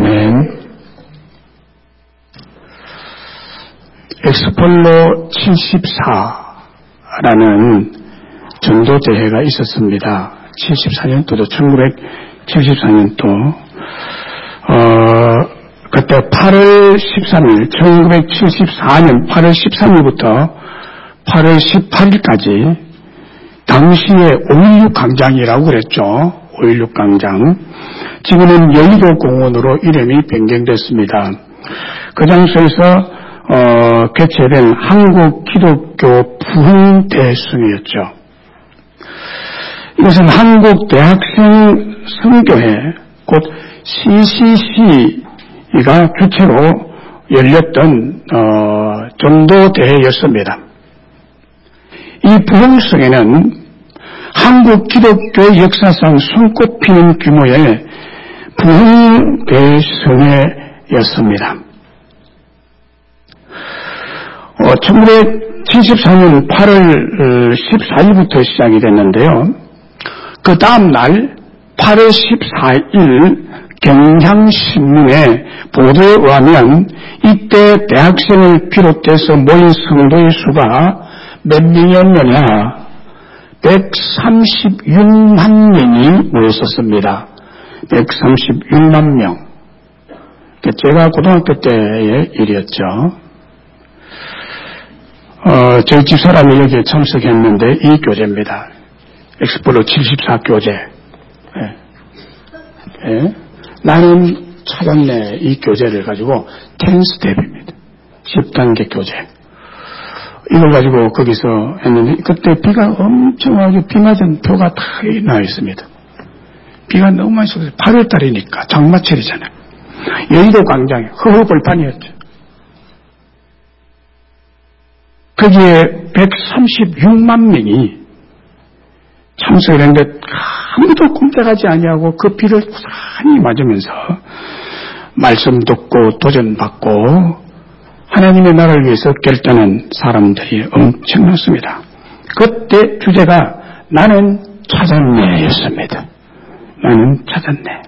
아멘. 엑스폴로 74라는 전도대회가 있었습니다. 74년도죠. 1974년도. 그때 8월 13일, 1974년 8월 13일부터 8월 18일까지 당시에 5.16 광장이라고 그랬죠. 5.16 광장. 지금은 여의도 공원으로 이름이 변경됐습니다. 그 장소에서 개최된 한국 기독교 부흥대승이었죠. 이것은 한국 대학생 선교회, 곧 CCC가 주체로 열렸던 전도대회였습니다. 이 부흥성에는 한국 기독교의 역사상 손꼽히는 규모의 부흥대성회였습니다. 1974년 8월 14일부터 시작이 됐는데요. 그 다음 날 8월 14일 경향신문의 보도에 의하면 이때 대학생을 비롯해서 모인 성도의 수가 몇 명이었느냐? 136만 명이 모였었습니다. 136만 명. 제가 고등학교 때의 일이었죠. 저희 집사람이 여기에 참석했는데 이 교재입니다. 엑스폴로 74 교재. 예. 나는 찾았네. 이 교재를 가지고 10스텝입니다. 10단계 교재. 이걸 가지고 거기서 했는데 그때 비가 엄청 와서 비 맞은 표가 다 나와 있습니다. 비가 너무 많이 쏟아서 8월달이니까 장마철이잖아요. 여의도 광장에 허허벌판이었죠. 거기에 136만 명이 참석을 했는데 아무도 꿈때가지 아니하고 그 비를 고스란히 맞으면서 말씀 듣고 도전받고 하나님의 나라를 위해서 결단한 사람들이 엄청났습니다. 그때 주제가 나는 찾았네였습니다. 나는 찾았네.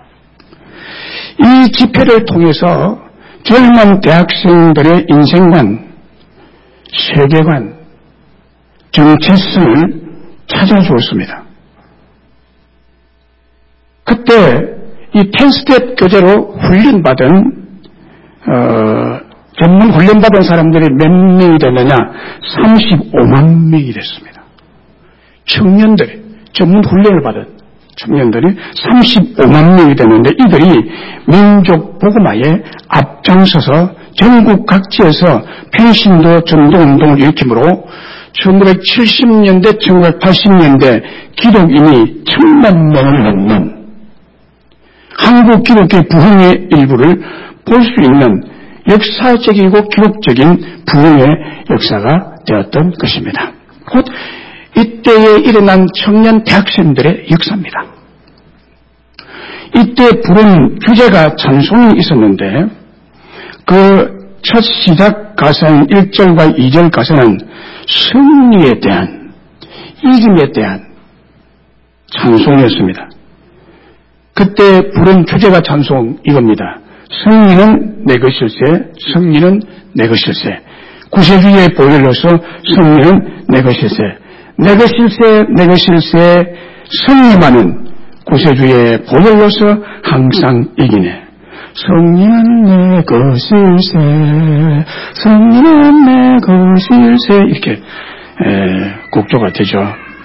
이 집회를 통해서 젊은 대학생들의 인생관, 세계관, 정체성을 찾아주었습니다. 그때 이 10스텝 교재로 훈련받은 전문 훈련받은 사람들이 몇 명이 됐느냐? 35만 명이 됐습니다. 청년들이 전문 훈련을 받은 청년들이 35만 명이 됐는데 이들이 민족 복음화에 앞장서서 전국 각지에서 평신도 전도운동을 일으키므로 1970년대, 1980년대 기독인이 1000만 명을 넘는 한국 기독교 부흥의 일부를 볼 수 있는 역사적이고 기록적인 부흥의 역사가 되었던 것입니다. 곧 이때에 일어난 청년 대학생들의 역사입니다. 이때 부른 주제가 찬송이 있었는데 그 첫 시작 가사인 1절과 2절 가사는 승리에 대한, 이김에 대한 찬송이었습니다. 그때 부른 주제가 찬송 이겁니다. 승리는 내 것일세, 승리는 내 것일세. 구세주의 보혈로서 승리는 내 것일세. 내 것일세, 내 것일세, 승리만은 구세주의 보혈로서 항상 이기네. 승리는 내 것일세, 승리는 내 것일세. 이렇게 곡조가 되죠.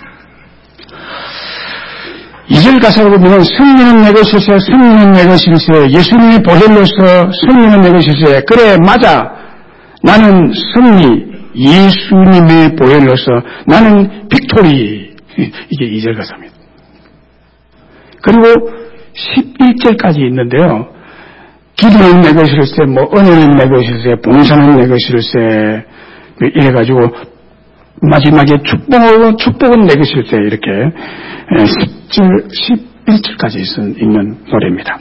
2절 가사를 보면 승리는 내 것일세, 승리는 내 것일세, 예수님의 보혈로서 승리는 내 것일세. 그래, 맞아. 나는 승리, 예수님의 보혈로서 나는 빅토리. 이게 2절 가사입니다. 그리고 11절까지 있는데요. 기도는 내 것일세, 은혜는 내 것일세, 봉사는 내 것일세. 이래가지고 마지막에 축복은 내 것일세. 이렇게 10절, 11절까지 있는 노래입니다.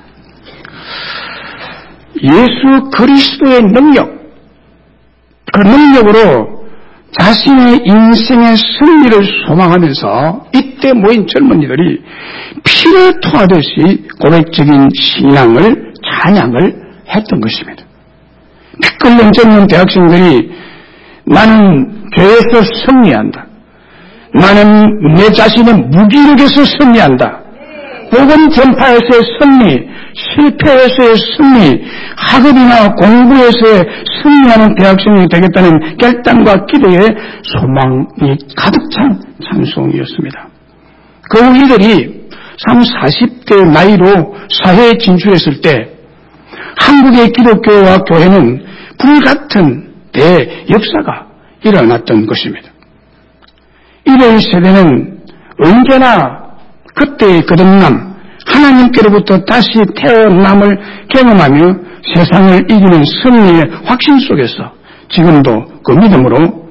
예수 그리스도의 능력, 그 능력으로 자신의 인생의 승리를 소망하면서 이때 모인 젊은이들이 피를 토하듯이 고백적인 신앙을 찬양을 했던 것입니다. 피끌렁 쫓는 대학생들이 나는 죄에서 승리한다. 나는 내 자신의 무기력에서 승리한다. 복음 전파에서의 승리, 실패에서의 승리, 학업이나 공부에서의 승리하는 대학생이 되겠다는 결단과 기대에 소망이 가득 찬 찬송이었습니다. 그 후 이들이 30, 40대 나이로 사회에 진출했을 때 한국의 기독교와 교회는 불같은 대역사가 일어났던 것입니다. 이들 세대는 언제나 그때의 거듭남, 하나님께로부터 다시 태어남을 경험하며 세상을 이기는 승리의 확신 속에서 지금도 그 믿음으로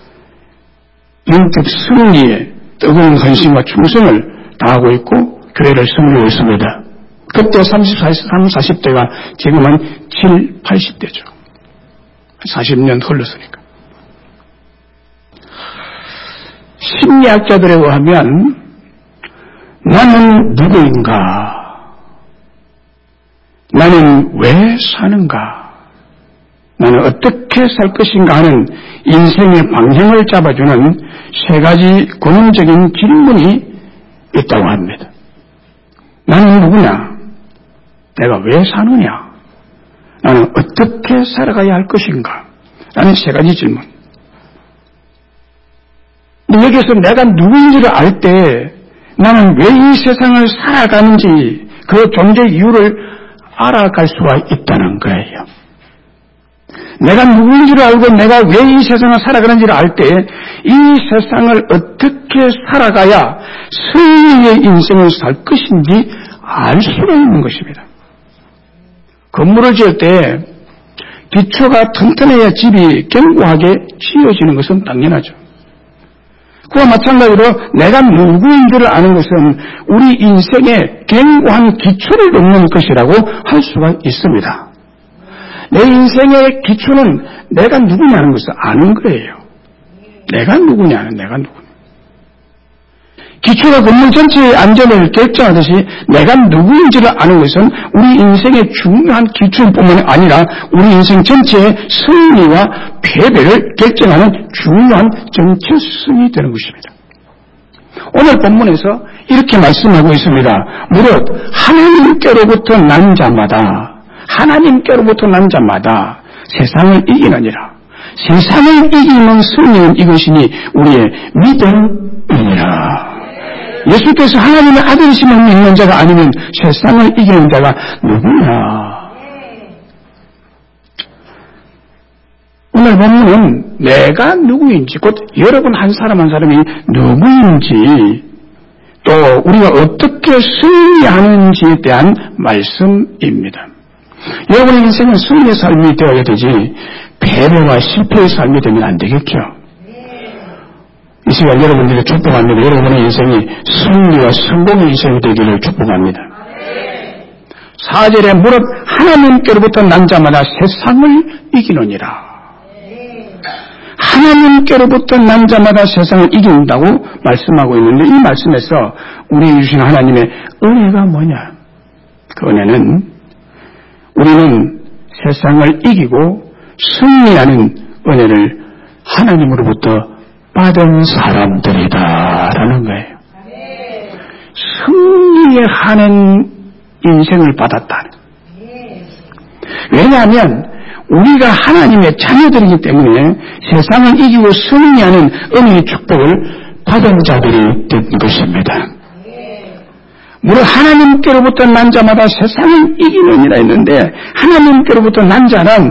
영적 승리에 뜨거운 헌신과 충성을 다하고 있고 교회를 섬기고 있습니다. 그때 40대가 지금은 7, 80대죠. 40년 흘렀으니까. 심리학자들에 의하면 나는 누구인가? 나는 왜 사는가? 나는 어떻게 살 것인가 하는 인생의 방향을 잡아주는 세 가지 근원적인 질문이 있다고 합니다. 나는 누구냐? 내가 왜 사느냐? 나는 어떻게 살아가야 할 것인가? 라는 세 가지 질문. 여기서 내가 누구인지를 알 때 나는 왜 이 세상을 살아가는지 그 존재 이유를 알아갈 수가 있다는 거예요. 내가 누구인지를 알고 내가 왜 이 세상을 살아가는지를 알 때 이 세상을 어떻게 살아가야 승리의 인생을 살 것인지 알 수가 있는 것입니다. 건물을 지을 때 기초가 튼튼해야 집이 견고하게 지어지는 것은 당연하죠. 그와 마찬가지로 내가 누구인지를 아는 것은 우리 인생의 견고한 기초를 놓는 것이라고 할 수가 있습니다. 내 인생의 기초는 내가 누구냐는 것을 아는 거예요. 내가 누구냐는 내가 누구냐. 기초가 건물 전체의 안전을 결정하듯이 내가 누구인지를 아는 것은 우리 인생의 중요한 기초일 뿐만 아니라 우리 인생 전체의 승리와 패배를 결정하는 중요한 정체성이 되는 것입니다. 오늘 본문에서 이렇게 말씀하고 있습니다. 무릇 하나님께로부터 난 자마다 세상을 이기느니라. 세상을 이기는 승리는 이것이니 우리의 믿음이니라. 예수께서 하나님의 아들이심을 믿는 자가 아니면 세상을 이기는 자가 누구냐? 오늘 본문은 내가 누구인지, 곧 여러분 한 사람 한 사람이 누구인지, 또 우리가 어떻게 승리하는지에 대한 말씀입니다. 여러분의 인생은 승리의 삶이 되어야 되지 패배와 실패의 삶이 되면 안 되겠죠. 이 시간 여러분들에게 축복합니다. 여러분의 인생이 승리와 성공의 인생이 되기를 축복합니다. 4절에 무릇 하나님께로부터 난 자마다 세상을 이기느니라. 하나님께로부터 난 자마다 세상을 이긴다고 말씀하고 있는데 이 말씀에서 우리에게 주신 하나님의 은혜가 뭐냐? 그 은혜는 우리는 세상을 이기고 승리하는 은혜를 하나님으로부터 받은 사람들이다라는 거예요. 승리하는 인생을 받았다. 왜냐하면 우리가 하나님의 자녀들이기 때문에 세상을 이기고 승리하는 은혜의 축복을 받은 자들이 된 것입니다. 무릇 하나님께로부터 난 자마다 세상을 이기느니라 했는데 하나님께로부터 난 자는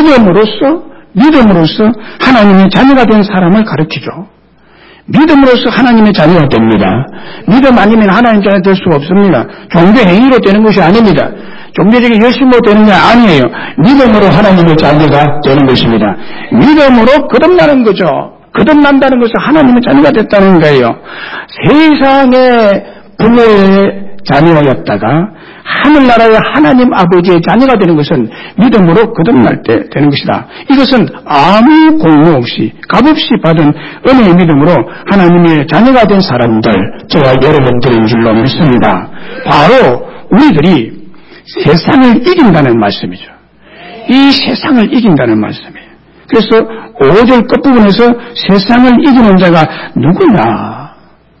믿음으로써 하나님의 자녀가 된 사람을 가르치죠. 믿음으로써 하나님의 자녀가 됩니다. 믿음 아니면 하나님의 자녀가 될 수가 없습니다. 종교 행위로 되는 것이 아닙니다. 종교적인 열심으로 되는 게 아니에요. 믿음으로 하나님의 자녀가 되는 것입니다. 믿음으로 거듭나는 거죠. 거듭난다는 것은 하나님의 자녀가 됐다는 거예요. 세상의 부모의 자녀였다가 하늘나라의 하나님 아버지의 자녀가 되는 것은 믿음으로 거듭날 때 되는 것이다. 이것은 아무 공로 없이 값없이 받은 은혜의 믿음으로 하나님의 자녀가 된 사람들, 저와 여러분들인 줄로 믿습니다. 바로 우리들이 세상을 이긴다는 말씀이죠. 이 세상을 이긴다는 말씀이에요. 그래서 5절 끝부분에서 세상을 이기는 자가 누구냐?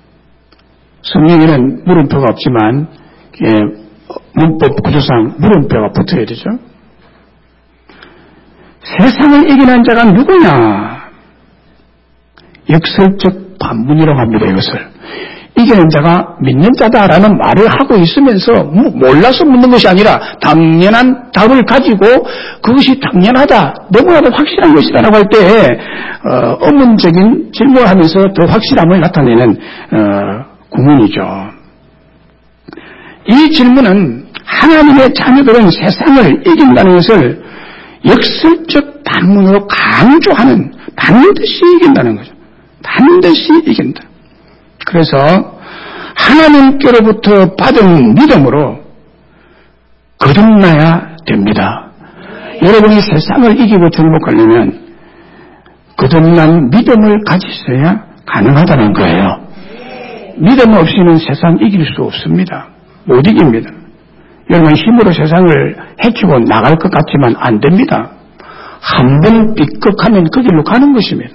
성경에는 물음표가 없지만 문법 구조상 물음표가 붙어야 되죠. 세상을 이기는 자가 누구냐? 역설적 반문이라고 합니다. 이것을 이기는 자가 믿는 자다라는 말을 하고 있으면서 몰라서 묻는 것이 아니라 당연한 답을 가지고 그것이 당연하다, 너무나도 확실한 것이다라고 할 때 의문적인 질문을 하면서 더 확실함을 나타내는 구문이죠. 이 질문은 하나님의 자녀들은 세상을 이긴다는 것을 역설적 반문으로 강조하는, 반드시 이긴다는 거죠. 반드시 이긴다. 그래서 하나님께로부터 받은 믿음으로 거듭나야 됩니다. 여러분이 세상을 이기고 정복하려면 거듭난 믿음을 가지셔야 가능하다는 거예요. 믿음 없이는 세상 이길 수 없습니다. 못 이깁니다. 여러분 힘으로 세상을 해치고 나갈 것 같지만 안 됩니다. 한 번 삐걱하면 그 길로 가는 것입니다.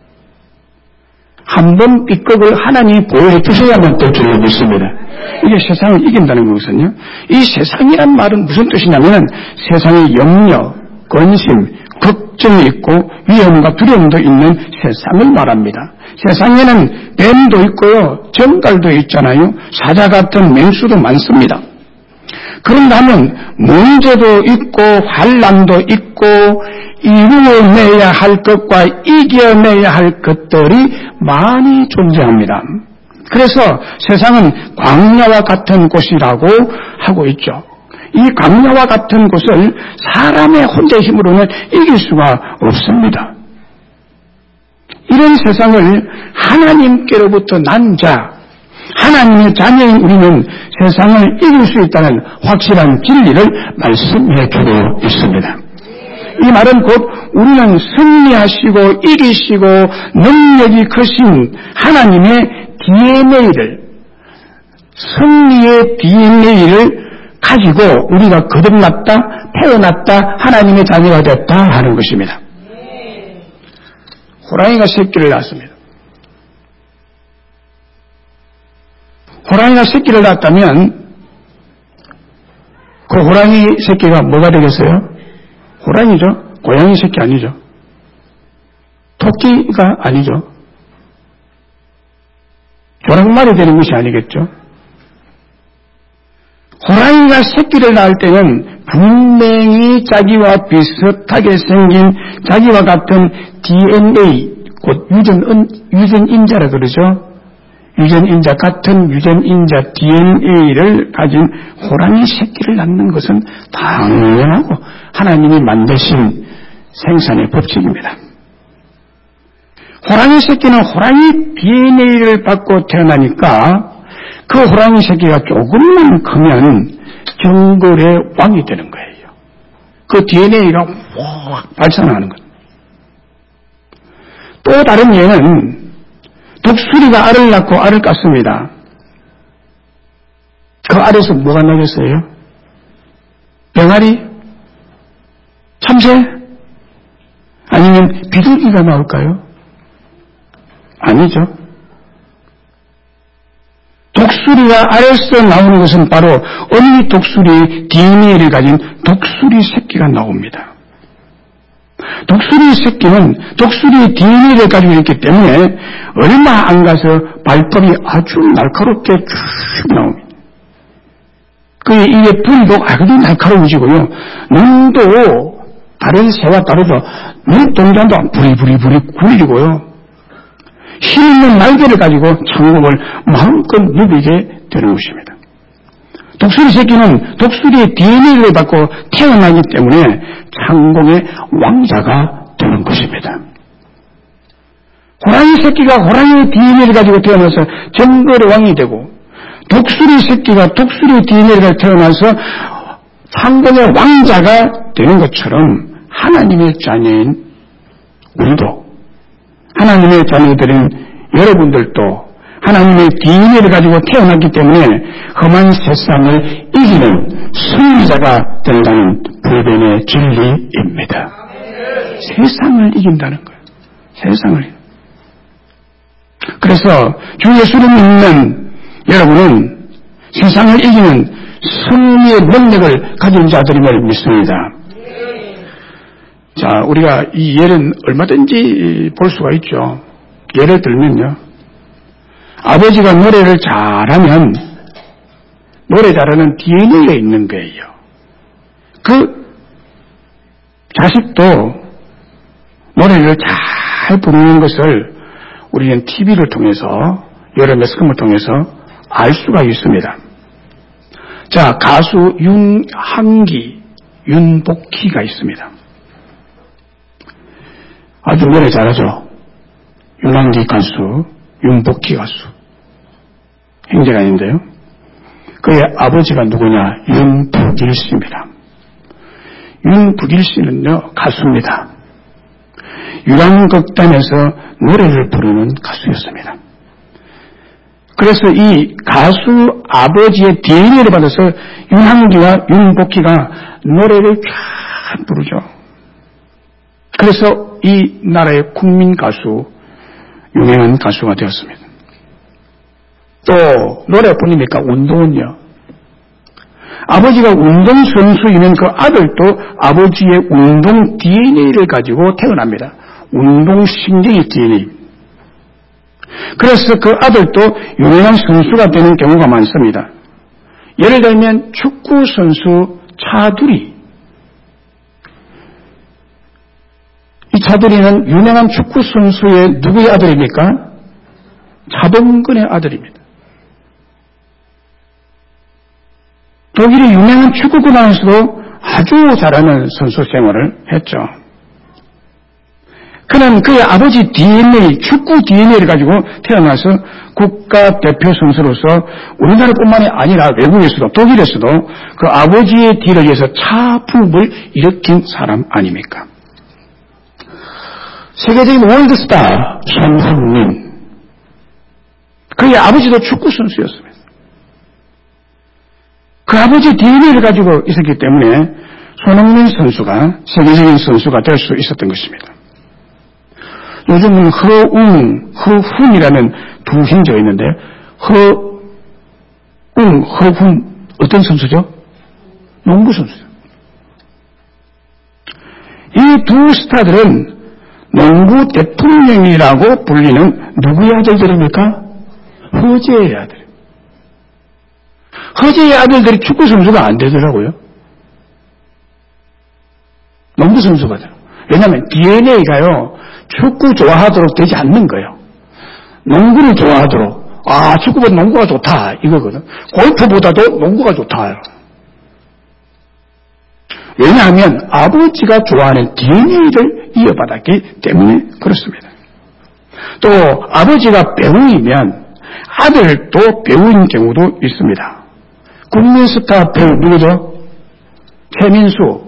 한 번 삐걱을 하나님이 보호해 주셔야만 될 줄로 믿습니다. 이게 세상을 이긴다는 거거든요. 이 세상이란 말은 무슨 뜻이냐면 세상의 염려, 근심, 걱정이 있고 위험과 두려움도 있는 세상을 말합니다. 세상에는 뱀도 있고요, 정갈도 있잖아요. 사자 같은 맹수도 많습니다. 그런가 하면 문제도 있고 환난도 있고 이루어내야 할 것과 이겨내야 할 것들이 많이 존재합니다. 그래서 세상은 광야와 같은 곳이라고 하고 있죠. 이 광야와 같은 곳을 사람의 혼자의 힘으로는 이길 수가 없습니다. 이런 세상을 하나님께로부터 난 자, 하나님의 자녀인 우리는 세상을 이길 수 있다는 확실한 진리를 말씀해 주고 있습니다. 이 말은 곧 우리는 승리하시고 이기시고 능력이 크신 하나님의 DNA를, 승리의 DNA를 가지고 우리가 거듭났다, 태어났다, 하나님의 자녀가 됐다 하는 것입니다. 호랑이가 새끼를 낳았습니다. 호랑이가 새끼를 낳았다면 그 호랑이 새끼가 뭐가 되겠어요? 호랑이죠. 고양이 새끼 아니죠. 토끼가 아니죠. 조랑말이 되는 것이 아니겠죠. 호랑이가 새끼를 낳을 때는 분명히 자기와 비슷하게 생긴 자기와 같은 DNA, 곧 유전인자라 그러죠. 유전인자, 같은 유전인자 DNA를 가진 호랑이 새끼를 낳는 것은 당연하고 하나님이 만드신 생산의 법칙입니다. 호랑이 새끼는 호랑이 DNA를 받고 태어나니까 그 호랑이 새끼가 조금만 크면 정글의 왕이 되는 거예요. 그 DNA가 확 발산하는 거예요. 또 다른 예는 독수리가 알을 낳고 알을 깠습니다. 그 알에서 뭐가 나겠어요? 병아리? 참새? 아니면 비둘기가 나올까요? 아니죠. 독수리가 알에서 나오는 것은 바로 어린이 독수리 DNA를 가진 독수리 새끼가 나옵니다. 독수리 새끼는 독수리 DNA를 가지고 있기 때문에 얼마 안 가서 발톱이 아주 날카롭게 쭉 나옵니다. 이게 뿌리도 아주 날카로워지고요. 눈도 다른 새와 다르죠. 눈동자도 부리부리 굴리고요. 힘있는 날개를 가지고 창공을 마음껏 누비게 되는 것입니다. 독수리 새끼는 독수리의 DNA를 받고 태어나기 때문에 창공의 왕자가 되는 것입니다. 호랑이 새끼가 호랑이의 DNA를 가지고 태어나서 정글의 왕이 되고 독수리 새끼가 독수리의 DNA를 가지고 태어나서 창공의 왕자가 되는 것처럼 하나님의 자녀인 우리도, 하나님의 자녀들인 여러분들도 하나님의 DNA를 가지고 태어났기 때문에 험한 세상을 이기는 승리자가 된다는 불변의 진리입니다. 세상을 이긴다는 거예요. 세상을. 그래서 주 예수를 믿는 여러분은 세상을 이기는 승리의 능력을 가진 자들임을 믿습니다. 자, 우리가 이 예는 얼마든지 볼 수가 있죠. 예를 들면요. 아버지가 노래를 잘하면 노래 잘하는 DNA가 있는 거예요. 그 자식도 노래를 잘 부르는 것을 우리는 TV를 통해서 여러 매스컴을 통해서 알 수가 있습니다. 자, 가수 윤한기, 윤복희가 있습니다. 아주 노래 잘하죠. 윤한기 가수, 윤복희 가수. 형제가 있는데요. 그의 아버지가 누구냐? 윤북일 씨입니다. 윤북일 씨는요, 가수입니다. 유랑극단에서 노래를 부르는 가수였습니다. 그래서 이 가수 아버지의 DNA를 받아서 윤한기와 윤복희가 노래를 쫙 부르죠. 그래서 이 나라의 국민 가수, 유명한 가수가 되었습니다. 또 노래뿐입니까? 운동은요. 아버지가 운동선수이면 그 아들도 아버지의 운동 DNA를 가지고 태어납니다. 운동신경의 DNA. 그래서 그 아들도 유명한 선수가 되는 경우가 많습니다. 예를 들면 축구선수 차두리. 이 차두리는 유명한 축구선수의 누구의 아들입니까? 차범근의 아들입니다. 독일의 유명한 축구구단에서도 아주 잘하는 선수 생활을 했죠. 그는 그의 아버지 DNA, 축구 DNA를 가지고 태어나서 국가대표 선수로서 우리나라뿐만이 아니라 외국에서도 독일에서도 그 아버지의 뒤를 위해서 차붐을 일으킨 사람 아닙니까? 세계적인 월드스타 손흥민. 그의 아버지도 축구 선수였습니다. 그 아버지 DNA를 가지고 있었기 때문에 손흥민 선수가 세계적인 선수가 될 수 있었던 것입니다. 요즘은 허웅, 허훈이라는 두 형제가 있는데 허웅, 허훈 어떤 선수죠? 농구 선수죠. 이 두 스타들은 농구 대통령이라고 불리는 누구의 아들들입니까? 허재의 아들. 허재의 아들들이 축구 선수가 안 되더라고요. 농구 선수가 돼요. 왜냐하면 DNA가요. 축구 좋아하도록 되지 않는 거예요. 농구를 좋아하도록. 아, 축구보다 농구가 좋다. 이거거든. 골프보다도 농구가 좋다. 왜냐하면 아버지가 좋아하는 DNA를 이어받았기 때문에 그렇습니다. 또 아버지가 배우이면 아들도 배우인 경우도 있습니다. 국민 스타 배우 누구죠? 최민수.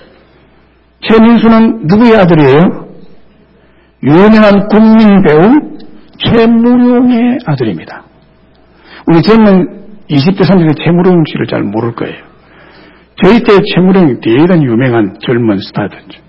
최민수는 누구의 아들이에요? 유명한 국민 배우 최무룡의 아들입니다. 우리 젊은 20대, 30대 최무룡 씨를 잘 모를 거예요. 저희 때 최무룡이 대단히 유명한 젊은 스타였죠.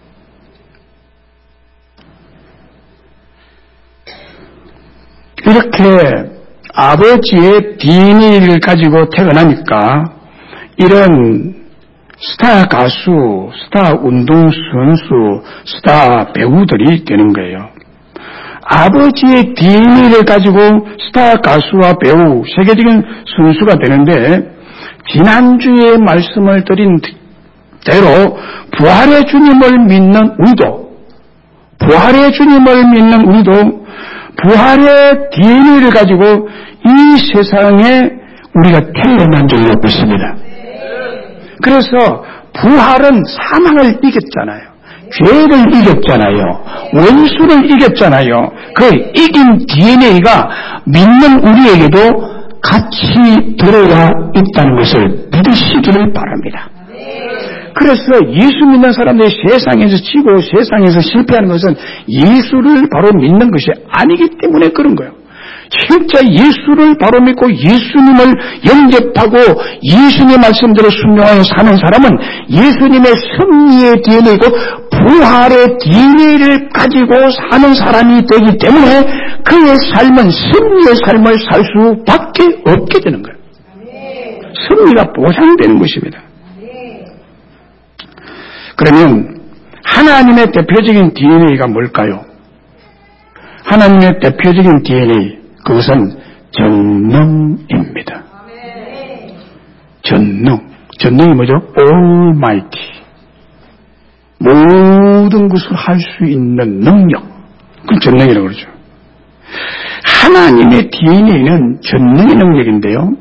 이렇게 아버지의 DNA를 가지고 태어나니까 이런 스타 가수, 스타 운동선수, 스타 배우들이 되는 거예요. 아버지의 DNA를 가지고 스타 가수와 배우, 세계적인 선수가 되는데 지난주에 말씀을 드린 대로 부활의 주님을 믿는 우리도 부활의 DNA를 가지고 이 세상에 우리가 태어난 줄로 믿습니다. 그래서 부활은 사망을 이겼잖아요. 죄를 이겼잖아요. 원수를 이겼잖아요. 그 이긴 DNA가 믿는 우리에게도 같이 들어와 있다는 것을 믿으시기를 바랍니다. 그래서 예수 믿는 사람들이 세상에서 지고 세상에서 실패하는 것은 예수를 바로 믿는 것이 아니기 때문에 그런 거예요. 진짜 예수를 바로 믿고 예수님을 영접하고 예수님의 말씀대로 순종하여 사는 사람은 예수님의 승리의 DNA이고 부활의 DNA를 가지고 사는 사람이 되기 때문에 그의 삶은 승리의 삶을 살 수밖에 없게 되는 거예요. 승리가 보장되는 것입니다. 그러면 하나님의 대표적인 DNA가 뭘까요? 하나님의 대표적인 DNA, 그것은 전능입니다. 전능이 뭐죠? Almighty. 모든 것을 할 수 있는 능력. 그건 전능이라고 그러죠. 하나님의 DNA는 전능의 능력인데요.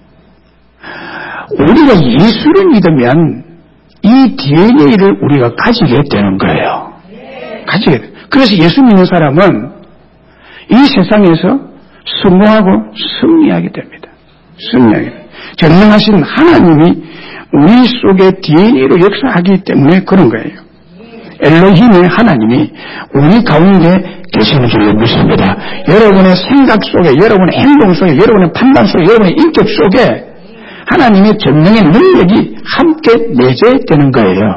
우리가 예수를 믿으면 이 DNA를 우리가 가지게 되는 거예요. 가지게 돼요. 그래서 예수 믿는 사람은 이 세상에서 성공하고 승리하게 됩니다. 승리하게 됩니다. 전능하신 하나님이 우리 속에 DNA로 역사하기 때문에 그런 거예요. 엘로힘의 하나님이 우리 가운데 계시는 줄로 믿습니다. 여러분의 생각 속에, 여러분의 행동 속에, 여러분의 판단 속에, 여러분의 인격 속에 하나님의 전능의 능력이 함께 내재되는 거예요.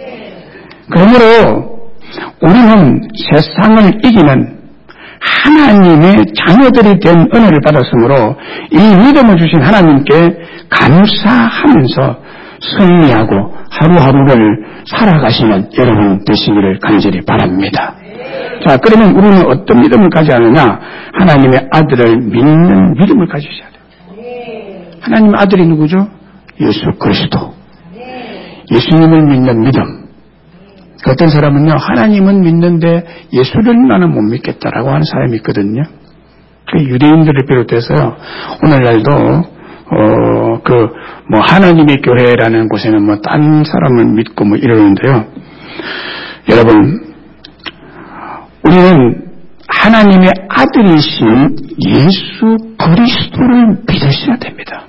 그러므로 우리는 세상을 이기는 하나님의 자녀들이 된 은혜를 받았으므로 이 믿음을 주신 하나님께 감사하면서 승리하고 하루하루를 살아가시는 여러분 되시기를 간절히 바랍니다. 자, 그러면 우리는 어떤 믿음을 가져야 하느냐? 하나님의 아들을 믿는 믿음을 가지셔야 돼요. 하나님의 아들이 누구죠? 예수 그리스도. 예수님을 믿는 믿음. 어떤 사람은요, 하나님은 믿는데 예수를 나는 못 믿겠다라고 하는 사람이 있거든요. 그 유대인들을 비롯해서요, 오늘날도 하나님의 교회라는 곳에는 딴 사람을 믿고 이러는데요. 여러분, 우리는 하나님의 아들이신 예수 그리스도를 믿으셔야 됩니다.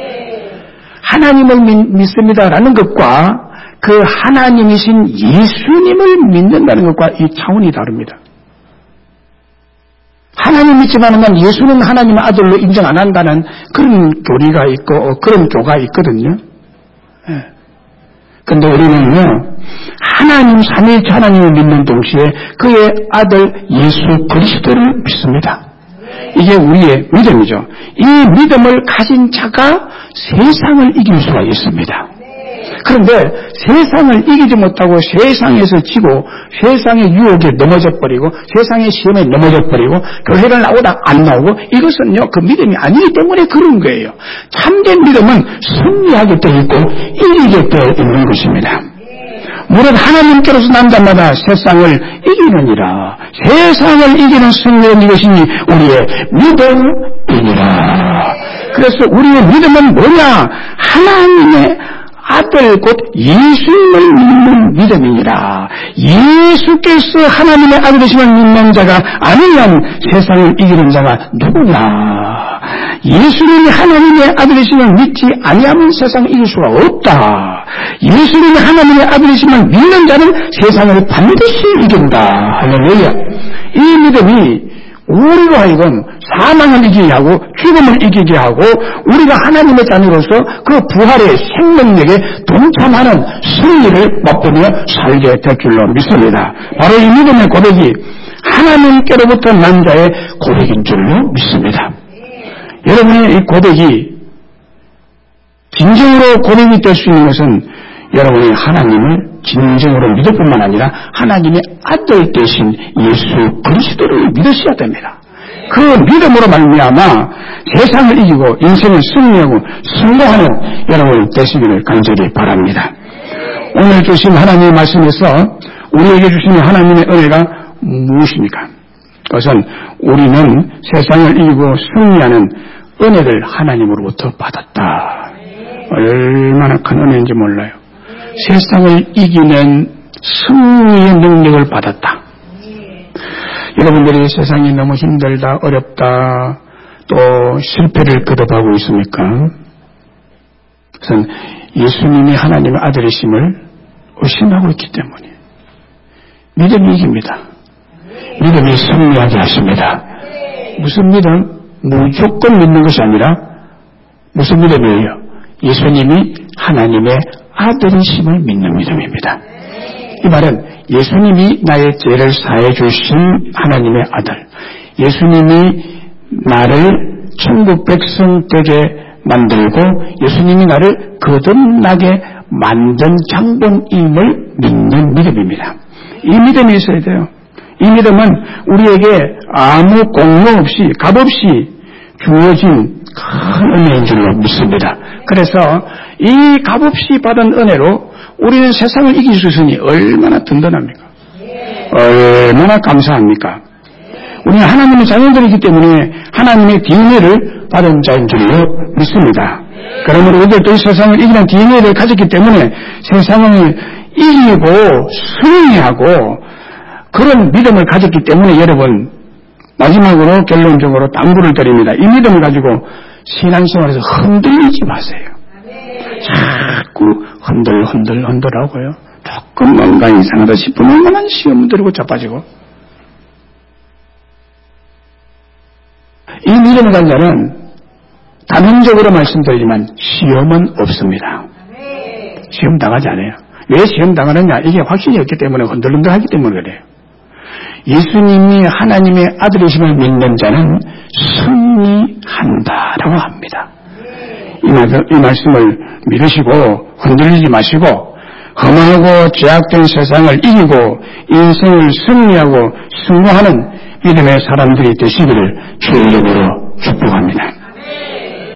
하나님을 믿습니다라는 것과 그 하나님이신 예수님을 믿는다는 것과 이 차원이 다릅니다. 하나님 믿지만은 예수는 하나님의 아들로 인정 안 한다는 그런 교리가 있고 그런 교가 있거든요. 그런데 우리는요, 하나님 삼위일체 하나님을 믿는 동시에 그의 아들 예수 그리스도를 믿습니다. 이게 우리의 믿음이죠. 이 믿음을 가진 자가 세상을 이길 수가 있습니다. 그런데 세상을 이기지 못하고 세상에서 지고 세상의 유혹에 넘어져 버리고 세상의 시험에 넘어져 버리고 교회를 나오다 안 나오고 이것은요, 그 믿음이 아니기 때문에 그런 거예요. 참된 믿음은 승리하게 되어 있고 이기게 되어 있는 것입니다. 무릇 하나님께로서 난 자마다 세상을 이기느니라. 세상을 이기는 승리는 이것이니 우리의 믿음이니라. 그래서 우리의 믿음은 뭐냐? 하나님의 아들 곧 예수님을 믿는 믿음이니라. 예수께서 하나님의 아들이심을 믿는 자가 아니면 세상을 이기는 자가 누구냐? 예수님이 하나님의 아들이심을 믿지 아니하면 세상을 이길 수가 없다. 예수님이 하나님의 아들이심을 믿는 자는 세상을 반드시 이긴다. 할렐루야. 이 믿음이 우리로 하여금 사망을 이기게 하고 죽음을 이기게 하고 우리가 하나님의 자녀로서 그 부활의 생명력에 동참하는 승리를 맛보며 살게 될 줄로 믿습니다. 바로 이 믿음의 고백이 하나님께로부터 난 자의 고백인 줄로 믿습니다. 여러분의 이 고백이 진정으로 고백이 될 수 있는 것은 여러분이 하나님을 진정으로 믿을 뿐만 아니라 하나님의 아들 되신 예수 그리스도를 믿으셔야 됩니다. 그 믿음으로 말미암아 세상을 이기고 인생을 승리하고 성공하는 여러분 되시기를 간절히 바랍니다. 오늘 주신 하나님의 말씀에서 우리에게 주시는 하나님의 은혜가 무엇입니까? 그것은 우리는 세상을 이기고 승리하는 은혜를 하나님으로부터 받았다. 얼마나 큰 은혜인지 몰라요. 세상을 이기는 승리의 능력을 받았다. 여러분들이 세상이 너무 힘들다, 어렵다, 또 실패를 거듭하고 있습니까? 그것은 예수님이 하나님의 아들이심을 의심하고 있기 때문에 믿음이 이깁니다. 믿음이 승리하게 하십니다. 무슨 믿음? 무조건 믿는 것이 아니라 무슨 믿음이에요? 예수님이 하나님의 아들이심을 믿는 믿음입니다. 이 말은 예수님이 나의 죄를 사해 주신 하나님의 아들, 예수님이 나를 천국 백성 되게 만들고 예수님이 나를 거듭나게 만든 장본임을 믿는 믿음입니다. 이 믿음이 있어야 돼요. 이 믿음은 우리에게 아무 공로 없이 값없이 주어진 큰 은혜인 줄로 믿습니다. 그래서 이 값없이 받은 은혜로 우리는 세상을 이길 수 있으니 얼마나 든든합니까? 얼마나 감사합니까? 우리는 하나님의 자녀들이기 때문에 하나님의 DNA를 받은 자인 줄로 믿습니다. 그러므로 우리들도 이 세상을 이기는 DNA를 가졌기 때문에 세상을 이기고 승리하고 그런 믿음을 가졌기 때문에 여러분 마지막으로 결론적으로 당부를 드립니다. 이 믿음을 가지고 신앙생활에서 흔들리지 마세요. 자꾸 흔들하고요. 조금 뭔가 이상하다 싶으면 그만 시험 들고 자빠지고. 이 믿음을 가진 자는 단언적으로 말씀드리지만 시험은 없습니다. 시험 당하지 않아요. 왜 시험 당하느냐? 이게 확신이 없기 때문에 흔들흔들하기 때문에 그래요. 예수님이 하나님의 아들이심을 믿는 자는 승리한다라고 합니다. 이 말씀을 믿으시고 흔들리지 마시고 험하고 죄악된 세상을 이기고 인생을 승리하고 승리하는 믿음의 사람들이 되시기를 주의 이름으로 축복합니다.